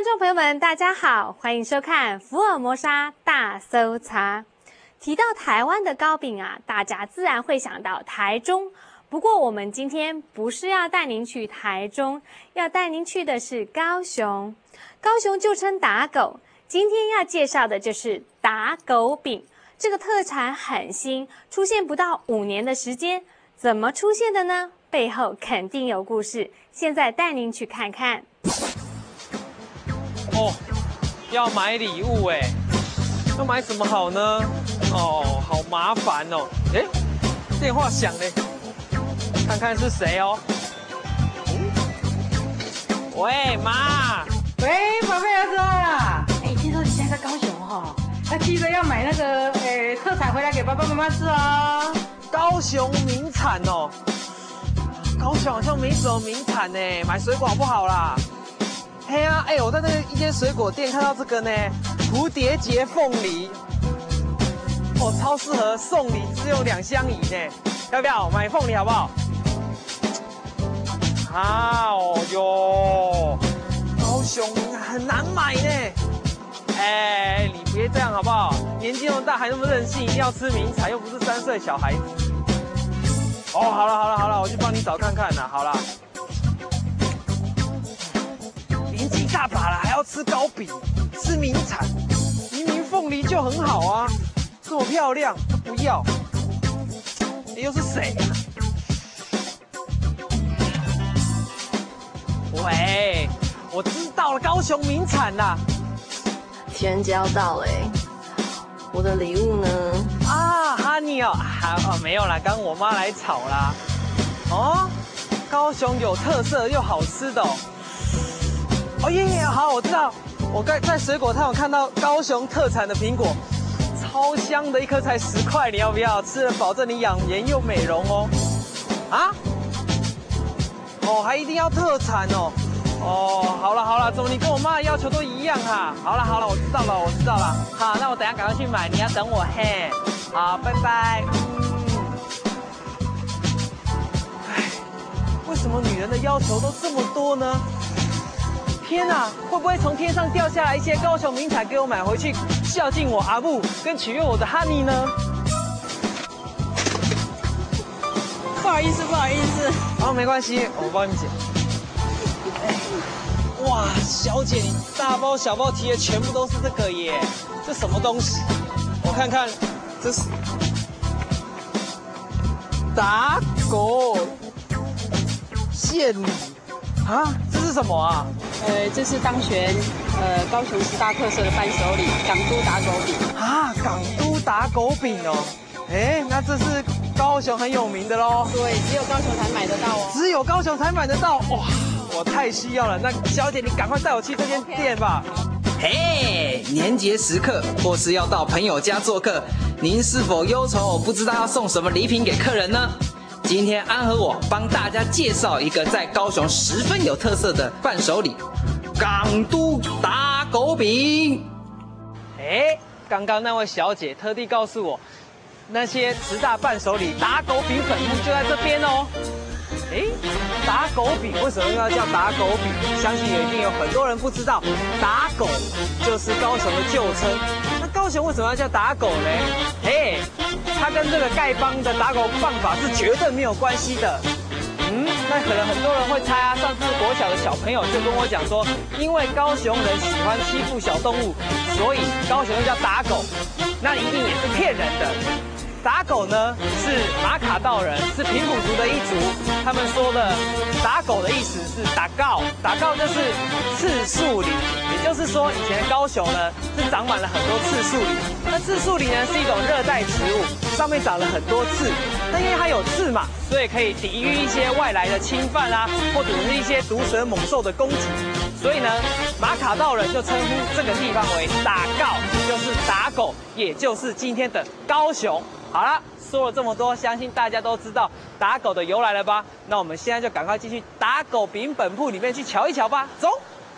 众朋友们，大家好，欢迎收看福尔摩沙大搜查。提到台湾的糕饼啊，大家自然会想到台中。不过我们今天不是要带您去台中，要带您去的是高雄。高雄就称打狗，今天要介绍的就是打狗饼。这个特产很新，出现不到5年的时间。怎么出现的呢？背后肯定有故事。现在带您去看看。 哦，要买礼物哎，要买什么好呢？哦，好麻烦哦。哎，电话响嘞，看看是谁哦。喂，妈。 喂，宝贝儿子啊，听说你现在在高雄哈，那记得要买那个特产回来给爸爸妈妈吃哦。 高雄名产哦，高雄好像没什么名产呢，买水果好不好啦？嘿啊，我在那个一间水果店看到这个呢，蝴蝶结凤梨，哦，超适合送礼，只有2相宜呢，要不要买凤梨好不好？啊，哦哟，高雄很难买呢。你别这样好不好？年纪那么大还那么任性，一定要吃名产，又不是3岁小孩子。哦，好了，我去帮你找看看啦。好啦，年纪大把了还要吃糕饼，吃名产，明明凤梨就很好啊，这么漂亮，不要。又是谁啊？喂，我知道了，高雄名产啦。 情人节要到了我的礼物呢？ 啊，哈尼哦，没有啦，刚我妈来炒啦。哦，高雄有特色又好吃的哦。哦耶，好，我知道，我在水果摊有看到高雄特产的苹果，超香的，1颗才10块，你要不要？吃了保证你养颜又美容哦。啊？哦，还一定要特产哦。哦，好了，怎么你跟我妈的要求都一样哈？好了，我知道了。好，那我等一下赶快去买，你要等我嘿。好，拜拜。为什么女人的要求都这么多呢？天哪，会不会从天上掉下来一些高雄名产给我买回去，孝敬我阿母，跟取悦我的哈尼呢？ 不好意思。 哦，没关系，我帮你捡。哇，小姐，你大包小包提的全部都是这个耶，这什么东西？我看看，这是打狗献礼啊？这是什么啊？ 这是当选高雄10大特色的伴手礼——港都打狗饼啊，港都打狗饼哦。那这是高雄很有名的喽。 对，只有高雄才买得到哦。 只有高雄才买得到哇！我太需要了，那小姐你赶快带我去这间店吧。 嘿，年节时刻或是要到朋友家做客，您是否忧愁不知道要送什么礼品给客人呢？今天安和我帮大家介绍一个在高雄十分有特色的伴手礼——港都打狗饼。 刚刚那位小姐特地告诉我，那些10大伴手礼打狗饼本铺就在这边哦。打狗饼为什么要叫打狗饼？相信一定有很多人不知道，打狗就是高雄的旧称。那高雄为什么要叫打狗呢？它跟这个丐帮的打狗棒法是绝对没有关系的。那可能很多人会猜啊。上次国小的小朋友就跟我讲说，因为高雄人喜欢欺负小动物，所以高雄又叫打狗。那一定也是骗人的。打狗呢是马卡道人，是平埔族的一族。他们说的打狗的意思是打告，打告就是刺树林，也就是说以前高雄呢是长满了很多刺树林。那刺树林呢是一种热带植物，上面长了很多刺。那因为它有刺嘛，所以可以抵御一些外来的侵犯啊，或者是一些毒蛇猛兽的攻击。所以呢，马卡道人就称呼这个地方为打告，就是打狗，也就是今天的高雄。好了，说了这么多，相信大家都知道打狗的由来了吧？那我们现在就赶快进去打狗饼本铺里面去瞧一瞧吧，走！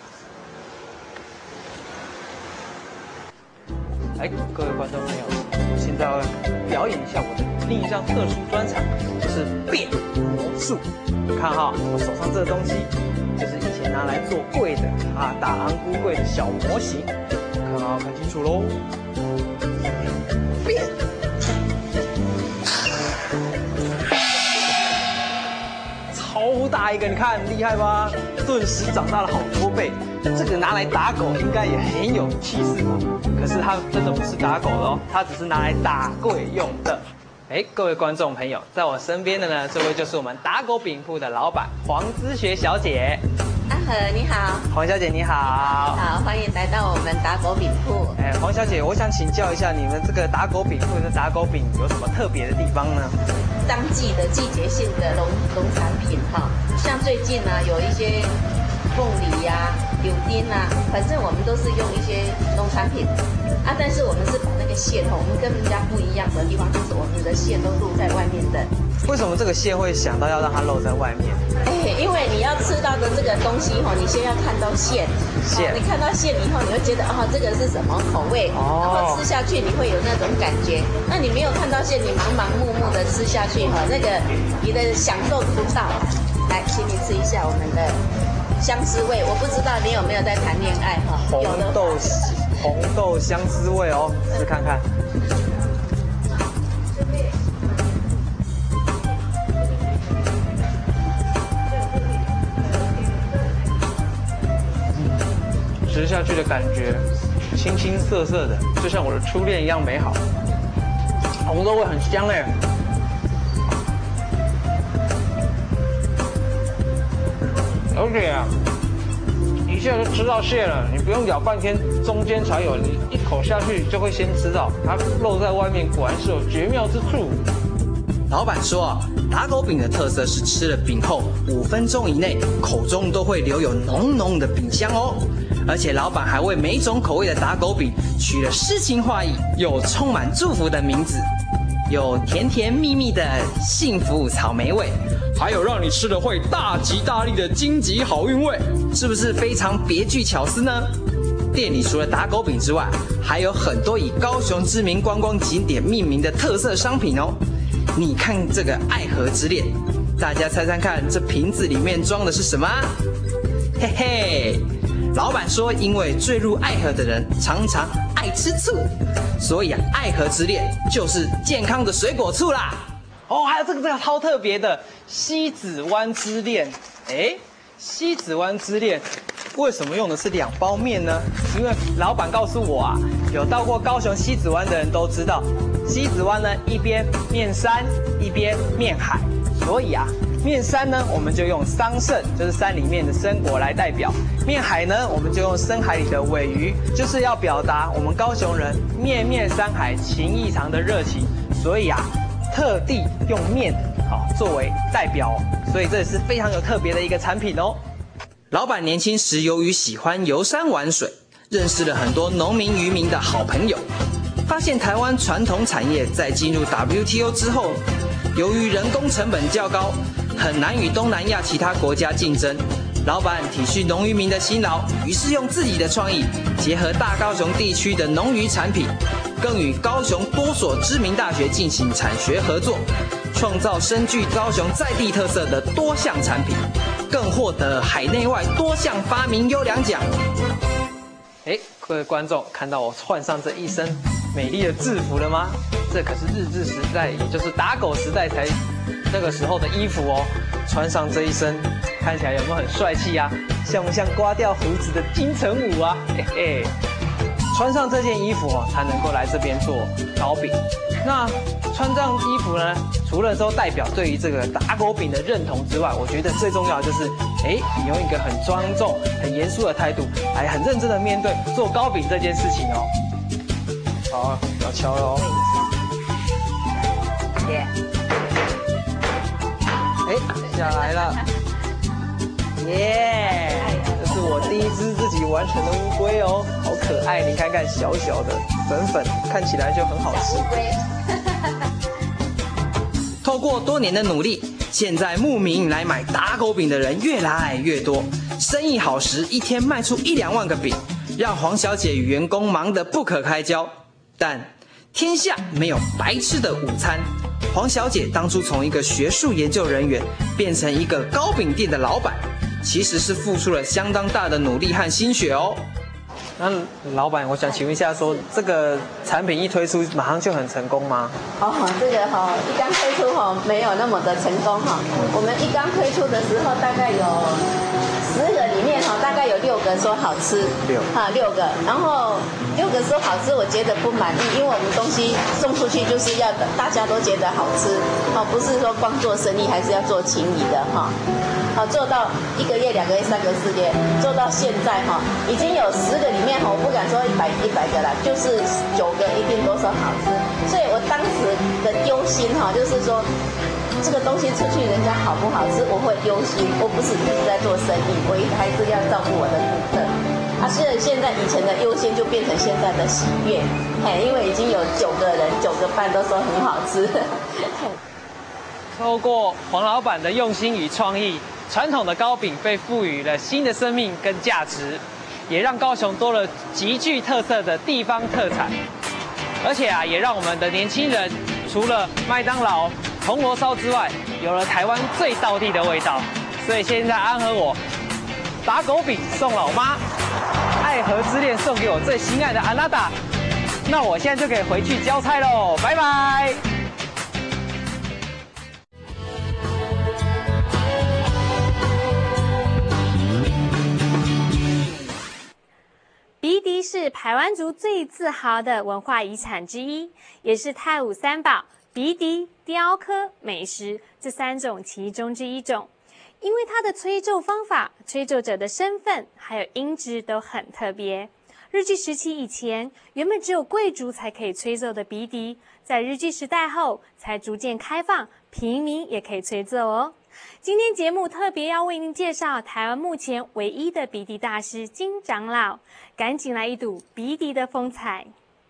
各位观众朋友，我现在要表演一下我的另一张特殊专场，就是变魔术。看哈，我手上这个东西，就是以前拿来做柜的打安菇柜的小模型，看清楚喽。变，超大一个，你看厉害吧？顿时长大了好多倍。这个拿来打狗应该也很有气势吧？可是它真的不是打狗的哦，它只是拿来打柜用的。各位观众朋友，在我身边的呢，这位就是我们打狗饼铺的老板黄姿学小姐。 阿和你好， 黄小姐你好。 好，欢迎来到我们打狗饼铺。 黄小姐，我想请教一下，你们这个打狗饼铺的打狗饼有什么特别的地方呢？ 当季的季节性的农产品哈，像最近呢有一些凤梨呀、柳丁啊，反正我们都是用一些农产品但是我们是把那个馅我们跟人家不一样的地方就是我们的馅都露在外面的。 为什么这个馅会想到要让它露在外面？ 因为你要吃到的这个东西你先要看到馅，你看到馅以后，你会觉得这个是什么口味，然后吃下去你会有那种感觉。那你没有看到馅，你盲目的吃下去那个你的享受不到。来，请你吃一下我们的相思味，我不知道你有没有在谈恋爱红豆相思味哦，试看看。吃下去的感觉，青青涩涩的，就像我的初恋一样美好。红豆味很香哎。而且一下就吃到馅了，你不用咬半天，中间才有，你一口下去就会先吃到，它露在外面，果然是有绝妙之处。 老板说打狗饼的特色是吃了饼后5分钟以内，口中都会留有浓浓的饼香哦。而且老板还为每种口味的打狗饼取了诗情画意又充满祝福的名字，有甜甜蜜蜜的幸福草莓味，还有让你吃了会大吉大利的荆棘好运味，是不是非常别具巧思呢？店里除了打狗饼之外，还有很多以高雄知名观光景点命名的特色商品哦。你看这个爱河之恋，大家猜猜看，这瓶子里面装的是什么？嘿嘿，老板说，因为坠入爱河的人常常爱吃醋，所以爱河之恋就是健康的水果醋啦。 还有这个超特别的西子湾之恋。西子湾之恋为什么用的是2包面呢？因为老板告诉我有到过高雄西子湾的人都知道，西子湾呢一边面山一边面海，所以面山呢我们就用桑葚，就是山里面的生果来代表；面海呢我们就用深海里的尾鱼，就是要表达我们高雄人面面山海情意长的热情，所以特地用面作为代表，所以这也是非常有特别的一个产品哦。 老板年轻时由于喜欢游山玩水，认识了很多农民渔民的好朋友，发现台湾传统产业在进入 WTO 之后，由于人工成本较高，很难与东南亚其他国家竞争。老板体恤农渔民的辛劳，于是用自己的创意结合大高雄地区的农渔产品，更与高雄多所知名大学进行产学合作，创造深具高雄在地特色的多项产品，更获得海内外多项发明优良奖。 各位观众看到我换上这一身美丽的制服了吗？这可是日治时代，也就是打狗时代才那个时候的衣服哦。穿上这一身，看起来有没有很帅气像不像刮掉胡子的金城武穿上这件衣服才能够来这边做糕饼。那穿这样衣服呢，除了说代表对于这个打狗饼的认同之外，我觉得最重要的就是你用一个很庄重很严肃的态度来很认真的面对做糕饼这件事情哦。好，要敲了哦。下来了，这是我第一只自己完成的乌龟哦，好可爱！你看看，小小的，粉粉，看起来就很好吃。 透过多年的努力，现在慕名来买打狗饼的人越来越多，生意好时一天卖出1-2万个饼，让黄小姐与员工忙得不可开交。但天下没有白吃的午餐。黄小姐当初从一个学术研究人员变成一个糕饼店的老板， 其实是付出了相当大的努力和心血哦。 那老板，我想请问一下说这个产品一推出，马上就很成功吗？ 这个一刚推出没有那么的成功我们一刚推出的时候，大概有10个里面大概有6个说好吃，6个，然后6个说好吃，我觉得不满意，因为我们东西送出去就是要大家都觉得好吃，不是说光做生意，还是要做情谊的做到1个月、2个月、3个月、4个月，做到现在已经有10个里面我不敢说100个啦，就是9个一定都说好吃，所以我当时的忧心就是说这个东西出去人家好不好吃，我会忧心，我不是一直在做生意，我还是要照顾我的顾客所以现在以前的忧心就变成现在的喜悦，因为已经有9个人9个半都说很好吃。 透过黄老板的用心与创意，传统的糕饼被赋予了新的生命跟价值，也让高雄多了极具特色的地方特产，而且也让我们的年轻人除了麦当劳、铜锣烧之外，有了台湾最道地的味道。所以现在安和我打狗饼送老妈，爱河之恋送给我最心爱的安娜达。那我现在就可以回去交差喽，拜拜。 鼻笛是排湾族最自豪的文化遗产之一，也是泰武3宝鼻笛、雕刻、美食这3种其中之一种。因为它的吹奏方法、吹奏者的身份还有音质都很特别。日据时期以前，原本只有贵族才可以吹奏的鼻笛，在日据时代后才逐渐开放，平民也可以吹奏哦。今天节目特别要为您介绍台湾目前唯一的鼻笛大师金长老，赶紧来一睹鼻笛的风采。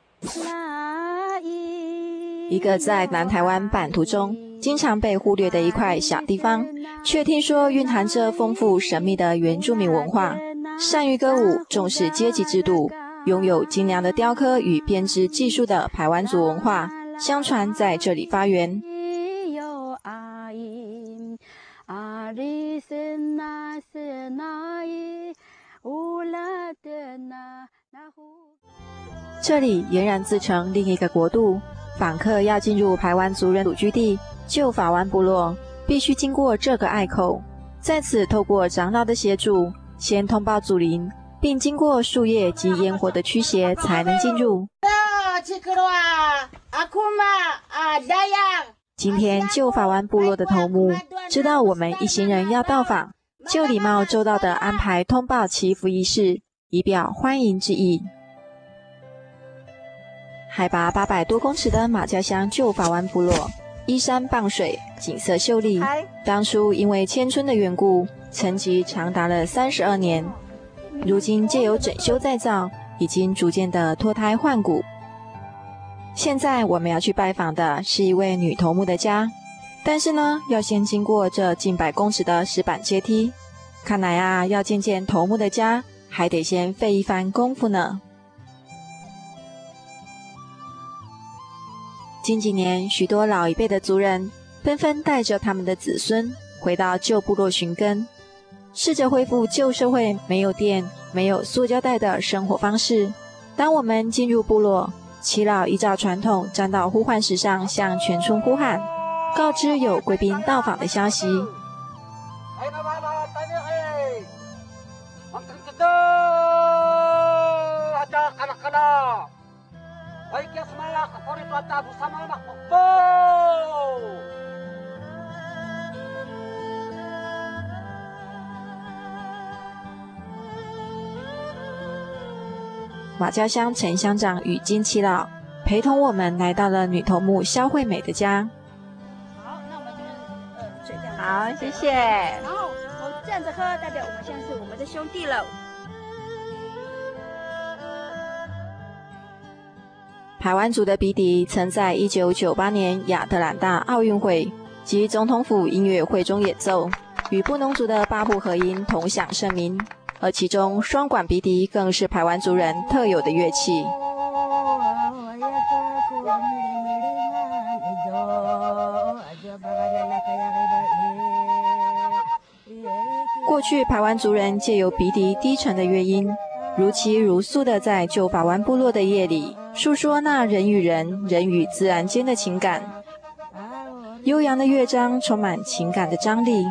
一个在南台湾版图中经常被忽略的一块小地方，却听说蕴含着丰富神秘的原住民文化，善于歌舞，重视阶级制度，拥有精良的雕刻与编织技术的排湾族文化，相传在这里发源。这里俨然自成另一个国度，访客要进入排湾族人祖居地旧法湾部落，必须经过这个隘口，在此透过长老的协助，先通报祖灵，并经过树叶及烟火的驱邪才能进入。今天旧法湾部落的头目知道我们一行人要到访，就礼貌周到地安排通报祈福仪式，以表欢迎之意。海拔800多公尺的马家乡旧法湾部落，依山傍水，景色秀丽。当初因为迁村的缘故，沉寂长达了32年，如今借由整修再造，已经逐渐的脱胎换骨。现在我们要去拜访的是一位女头目的家，但是呢，要先经过这近100公尺的石板阶梯，看来要见见头目的家，还得先费一番功夫呢。近几年，许多老一辈的族人纷纷带着他们的子孙回到旧部落寻根，试着恢复旧社会没有电、没有塑胶袋的生活方式。当我们进入部落，耆老依照传统站到呼唤石上，向全村呼喊，告知有贵宾到访的消息。马家乡陈乡长与金耆老陪同我们来到了女头目肖惠美的家。 好，那我们就水这样。 好，谢谢。 然后我这样子喝，代表我们现在是我们的兄弟了。 排湾族的鼻笛曾在1998年亚特兰大奥运会及总统府音乐会中演奏，与布农族的八部合音同享盛名，而其中双管鼻笛更是排湾族人特有的乐器。过过去排湾族人借由鼻笛低沉的乐音，如泣如诉地在旧法湾部落的夜里述说那人与人、人与自然间的情感。悠扬的乐章充满情感的张力。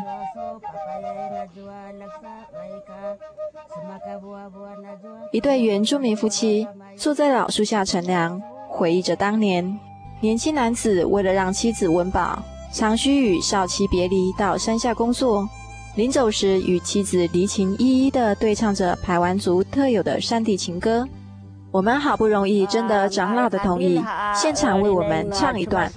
一对原住民夫妻坐在老树下乘凉，回忆着当年年轻男子为了让妻子温饱，常需与少妻别离到山下工作，临走时与妻子离情依依地对唱着排湾族特有的山地情歌。我们好不容易征得长老的同意，现场为我们唱一段。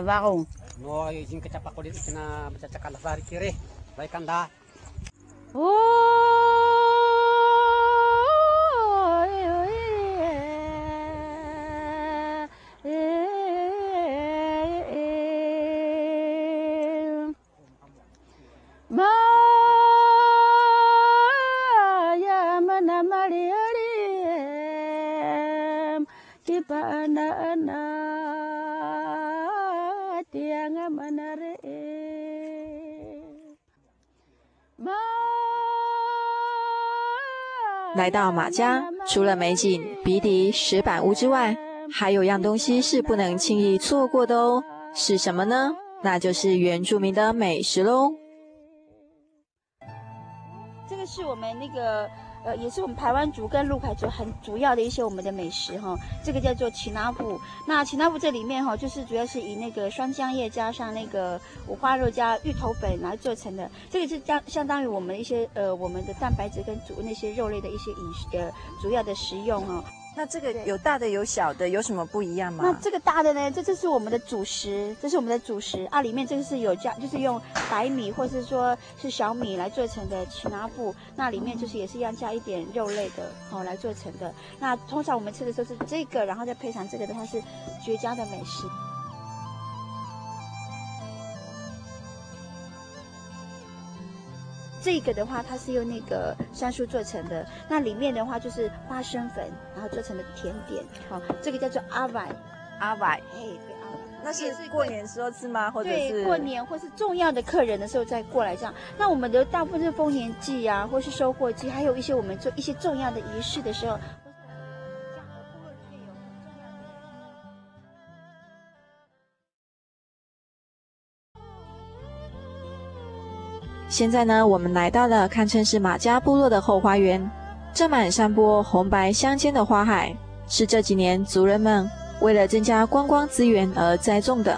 来到马家，除了美景、鼻笛、石板屋之外，还有样东西是不能轻易错过的哦。是什么呢？那就是原住民的美食喽。 这个是我们那个也是我们排湾族跟陆凯族很主要的一些我们的美食哈。这个叫做奇纳布。那奇纳布这里面哈，就是主要是以那个双浆叶加上那个五花肉加芋头粉来做成的。这个是相当于我们一些我们的蛋白质跟那些肉类的一些主要的食用哈。 那这个有大的有小的，有什么不一样吗？ 那这个大的呢，这是我们的主食，这是我们的主食啊，里面这个是有加，就是用白米或是说是小米来做成的奇纳布，那里面就是也是一样加一点肉类的来做成的。那通常我们吃的时候是这个，然后再配上这个的话是绝佳的美食。这个的话，它是用那个杉树做成的，那里面的话就是花生粉，然后做成的甜点。好，这个叫做阿崴， 阿崴， 对，阿崴。 那是过年时候吃吗？或者是对，过年或是重要的客人的时候再过来这样。那我们的大部分是丰年祭啊，或是收获祭，还有一些我们做一些重要的仪式的时候。 现在呢，我们来到了堪称是马家部落的后花园，这满山坡红白相间的花海，是这几年族人们为了增加观光资源而栽种的。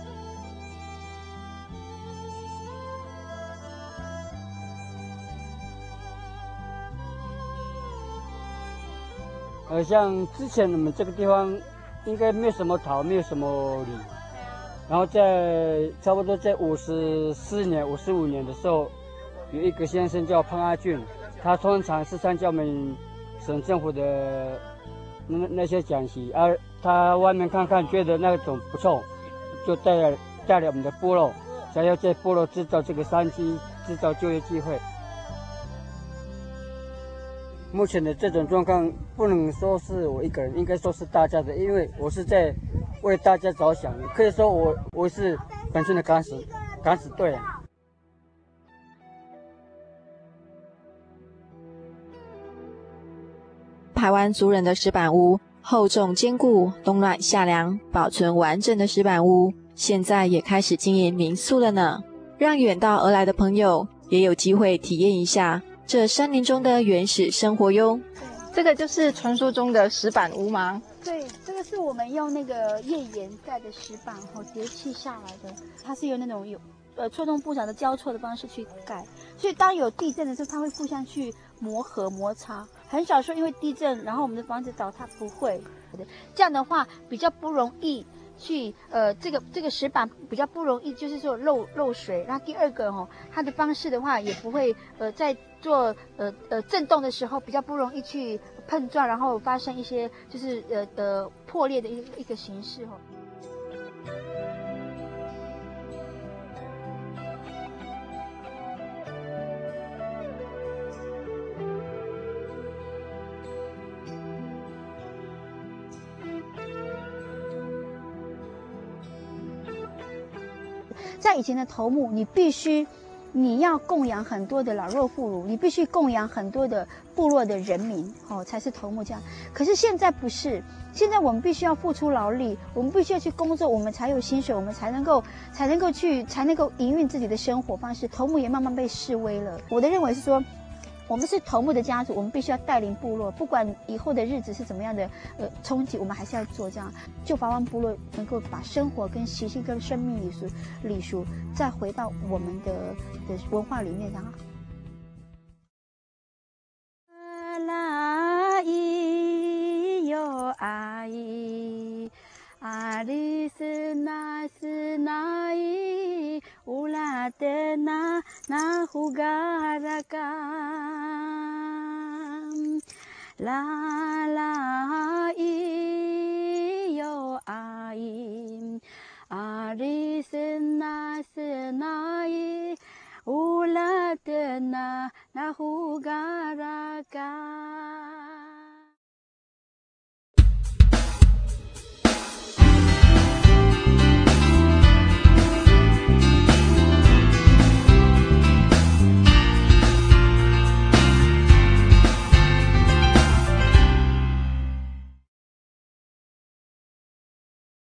像之前我们这个地方应该没有什么桃，没有什么李。然后在差不多在54年、55年的时候，有一个先生叫潘阿俊，他通常是参加我们省政府的那些讲习，而他外面看看觉得那种不错，就带了我们的部落，想要在部落制造这个商机，制造就业机会。目前的这种状况不能说是我一个人，应该说是大家的，因为我是在为大家着想，可以说我是本身的敢死队啊。 排湾族人的石板屋厚重坚固，冬暖夏凉，保存完整的石板屋，现在也开始经营民宿了呢，让远道而来的朋友也有机会体验一下这山林中的原始生活哟。 这个就是传说中的石板屋吗？ 对，这个是我们用那个页岩盖的石板叠砌下来的，它是用那种错综复杂的交错的方式去盖，所以当有地震的时候，它会互相去磨合摩擦。很少说因为地震，然后我们的房子倒塌，不会。这样的话比较不容易去这个石板比较不容易就是说漏水。那第二个它的方式的话也不会在做震动的时候比较不容易去碰撞，然后发生一些就是破裂的一个形式在以前的头目，你必须你要供养很多的老弱妇孺，你必须供养很多的部落的人民，才是头目这样。可是现在不是，现在我们必须要付出劳力，我们必须要去工作，我们才有薪水，我们才能够营运自己的生活方式。头目也慢慢被式微了。我的认为是说，我们是头目的家族，我们必须要带领部落，不管以后的日子是怎么样的冲击，我们还是要做这样，就法湾部落能够把生活跟习性跟生命礼俗再回到我们的文化里面，然后。啦咿哟啊咿，阿里斯那斯那咿，乌拉德那那呼嘎拉嘎，啦啦咿哟啊咿，阿里斯那斯那咿，乌拉德那那呼嘎拉嘎。